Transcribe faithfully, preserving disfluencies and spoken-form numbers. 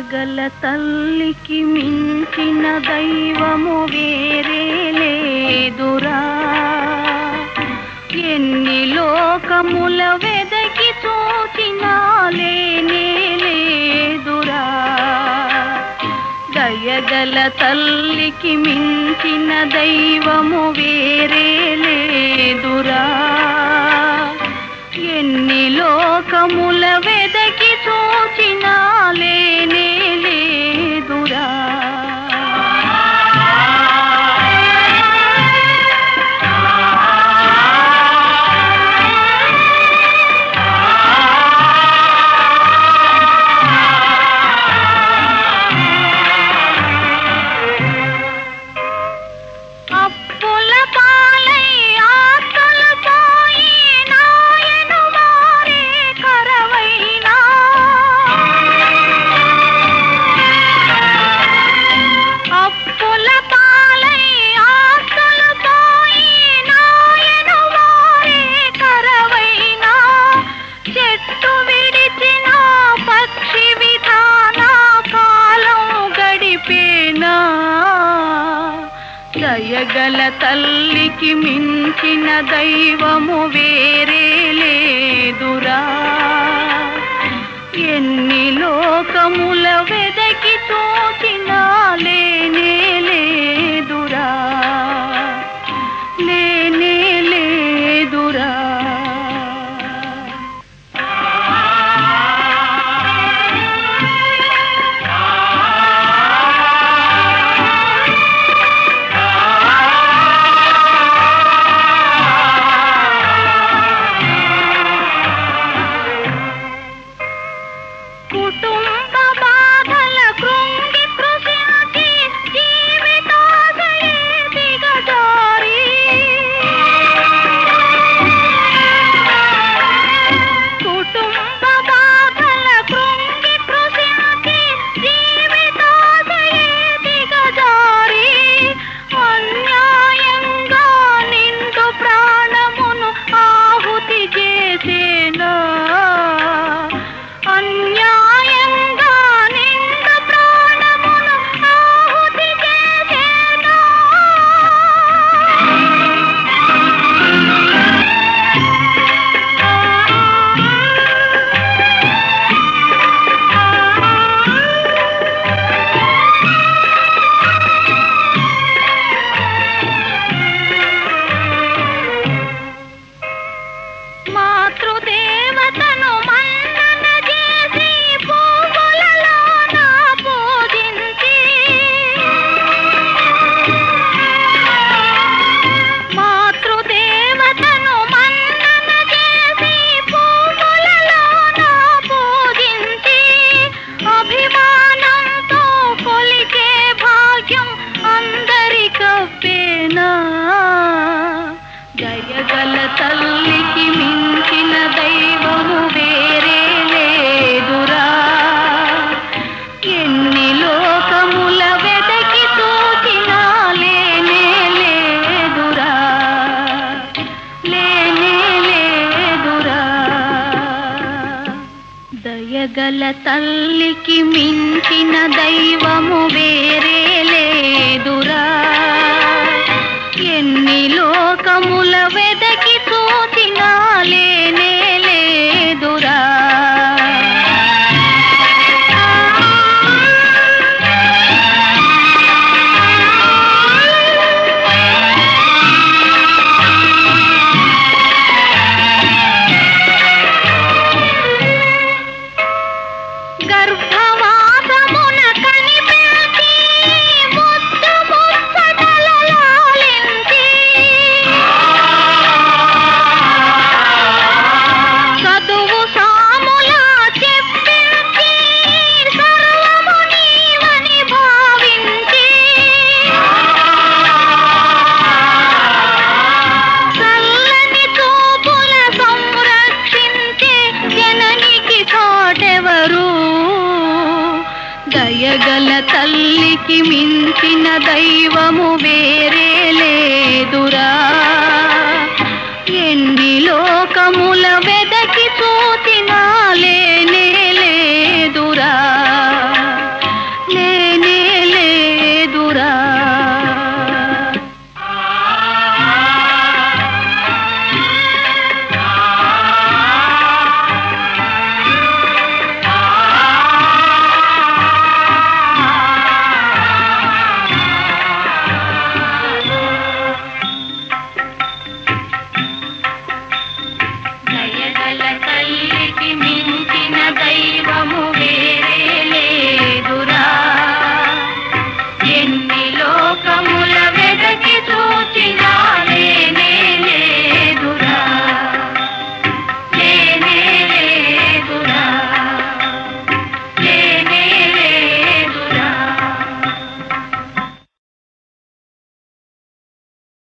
దయగల తల్లికి మించిన దైవము వేరే లేదురా. ఎన్ని లోకముల వెదకి చూచినా లేనే లేదురా. దయగల తల్లికి మించిన దైవము వేరే లేదురా. ఎన్ని లోకముల వెదకి చూచినా లేనే లేదురా. అప్పుల పాలై ఆస్తులు పోయి నాయను మారే కరవైనా. అప్పుల పాలై ఆస్తులు పోయి నాయను మారే కరవైనా. చెట్టు విడిచిన పక్షి విధాన కాలం గడిపేనా. దయగల తల్లికి మించిన దైవము వేరే లేదురా. ఎన్ని లోకముల వెదకి చూచినా లేనే లేదురా. లేనే లేదురా. కుటుంబ బాధల కృంగి కృషించి జీవితాశయే దిగజారి. కుటుంబ బాధల కృంగి కృషించి జీవితాశయే దిగజారి. అన్యాయంగా నిండు ప్రాణమును ఆహుతి చేసేనా. అన్యాయంగా నిండు ప్రాణమును ఆహుతి చేసేనా. మాతృదేవతను మన్నన చేసి పువ్వులలోన పూజించి. మాతృదేవతను మన్నన చేసి పువ్వులలోన పూజించి. అభిమానంతో కొలిచే భాగ్యం అందరికవ్వేనా. దయగల తల్లికి మించిన దైవము వేరే లేదురా. ఎన్ని లోకముల వెదకి చూచినా లేనే లేదురా. లేనే లేదురా. దయగల తల్లికి మించిన దైవము వేరే లేదురా. ఎన్ని లోకముల వెదకి చూచినా లేనే లేదురా. గర్భవాసమున కనిపించి ముద్దు ముచ్చటల లాలించి. చదువు సాముల చెప్పించి సర్వము నీవని భావించి. చల్లని చూపుల సంరక్షించే జననికి తోటెవరు. దయగల తల్లికి మించిన దైవము వేరే లేదురా. ఎన్ని లోకముల వెదకి చూచినా లే